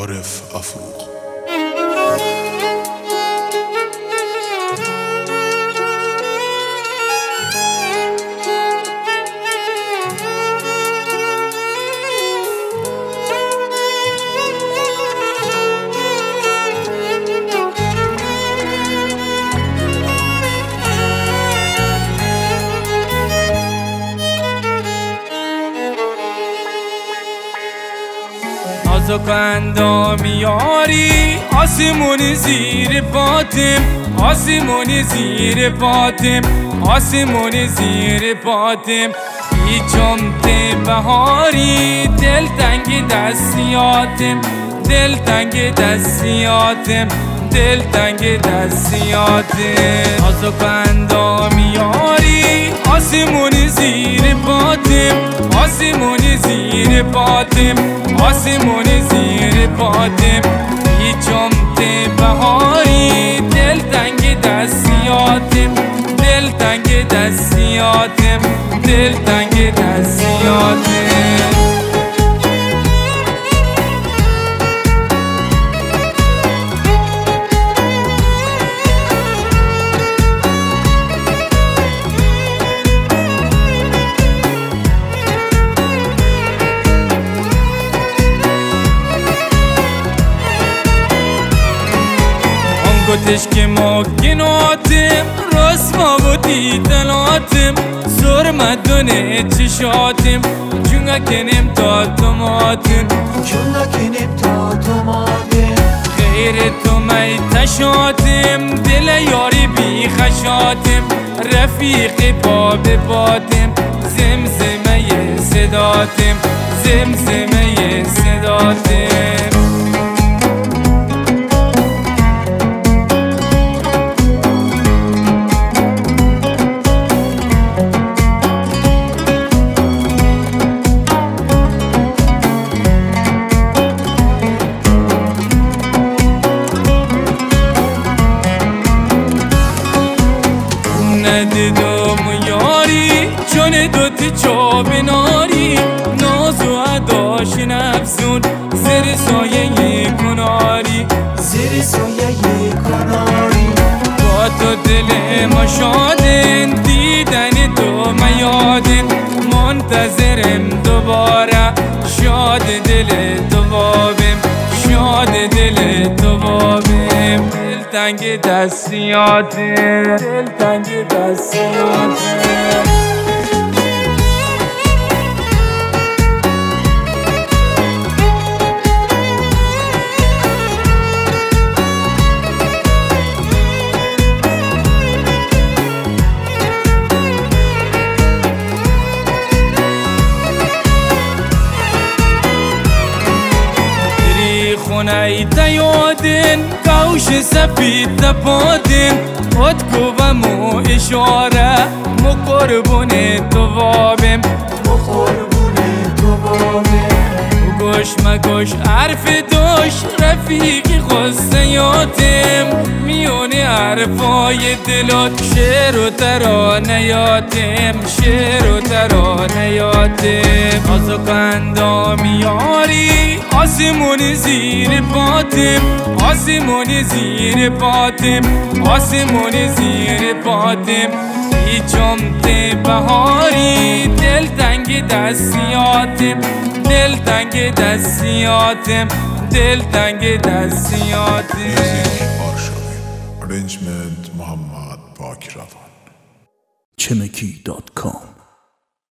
عارف افروخ. نازک اندام یاری آسمون زیر پاتم، آسمون زیر پاتم، آسمون زیر پاتم. هیچم ته بهاری دل تنگ دستیاتم، دل تنگ دستیاتم، دل تنگ دستیاتم. نازک اندام یاری آسمون زیر پاتم، آسمون زیر پاتم، آسمون زیر پاتم. هیچم ته بهاری دل تنگ دستیاتم، دل تنگ دستیاتم، دل تنگ دستیاتم. گوتش که مکناتم رسما و دیدناتم سرمه دونه چشاتم چونگه کنیم تا توماتم، چونگه کنیم تا توماتم. غیر تو می تشاتم دل یاری بی خشاتم رفیق پا به پاتم زمزمه صداتم، زمزمه صداتم. ندیدم یاری چون دوتی چوب ناری ناز و عداش نفسون زیر سایه کناری، زیر سایه کناری. با تو دل ما شادن دیدن تو میادن منتظرم دوباره شاد دل تو بابم، شاد دل تو بابم. دل تنگ دستیاتم، دل تنگ دستیاتم. خونهی تیادن کوش سفید تپادن اتکو و مو اشاره مو قربون تو بابم، مو قربون تو بابم. گوش مگوش حرف دوش رفیقی خستیاتم میونه حرفای دلات شعر و ترانیاتم، شعر و ترانیاتم. نازک اندام یاری آسمون زیر پاتم، آسمون زیر پاتم، آسمون زیر پاتم. هیچم ته بهاری دل تنگ دستیاتم، دل تنگ دستیاتم، دل تنگ دستیاتم. ارنجمنت محمد پاکروان. chemaki.com